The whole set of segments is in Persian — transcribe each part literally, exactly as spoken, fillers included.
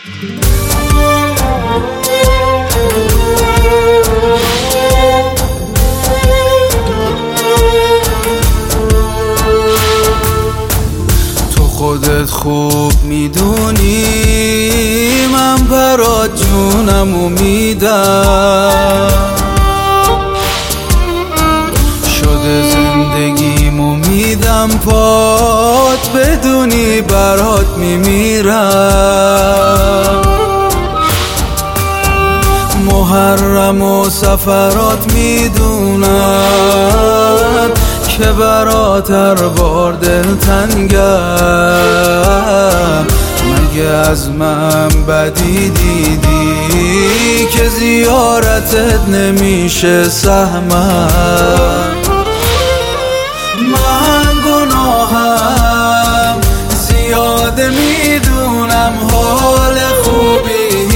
خودت خوب میدونی من برات جونمو میدم، شده زندگیمو میدم پات، بدونی برات میمیرم. محرم و سفرات میدونم که برات هر بار دلتنگم. مگه از من بدی دیدی که زیارتت نمیشه سهمم؟ من گناهم زیاده میدونم، حال خوبی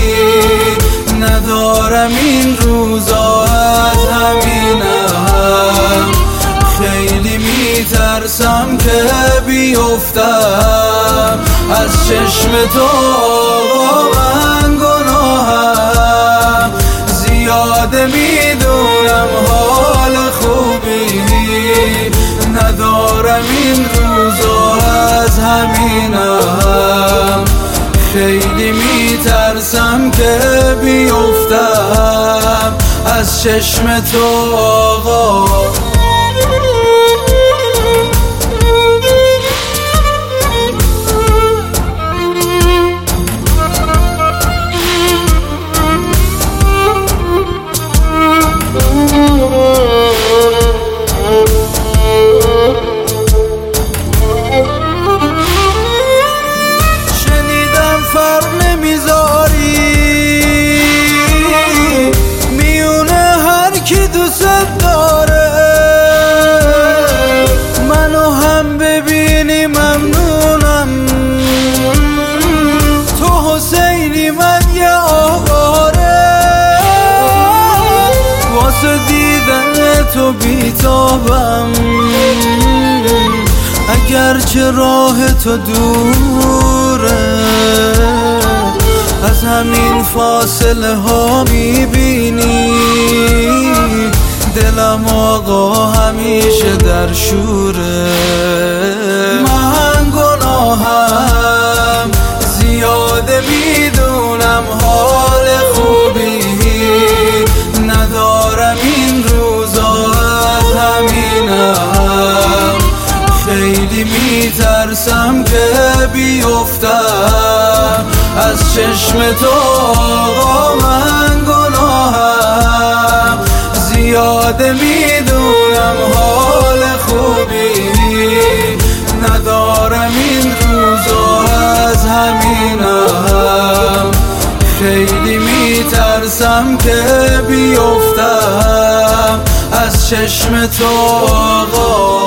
ندارم این روزا، از همینم خیلی میترسم که بیفتم از چشم تو. من گناهم زیاده میدونم، حال خوبی ندارم این روزا، از همینم خیلی میترسم که بیفتم از چشم تو آقا. شنیدم فرق نمیذاری میونه هر کی دوست داره، منو هم ببینی ممنونم. تو حسینی من یه آواره، واسه دیدن تو بیتابم. اگرچه راه تو دوره، از همین فاصله ها میبینی دلم آقا همیشه در شوره. من گناهم زیاده میدونم، حال خوبی ندارم این روزا، از همینم خیلی میترسم که بیفتم از چشم تو آقا. من گناهم زیاده میدونم، حال خوبی ندارم این روزا، از همینم خیلی میترسم که بیفتم از چشم تو آقا.